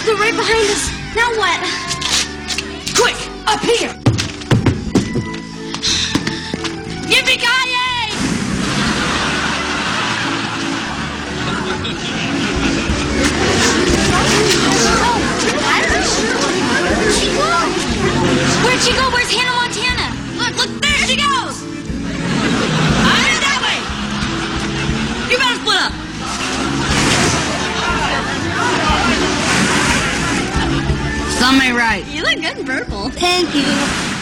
They're right behind us. Now what? Quick, up here! Yippee-ki-yay! Where'd she go? Where's Hannah Montana? Look, there she goes! I'm headed that way! You better split up! Some may right. You look good in purple. Thank you.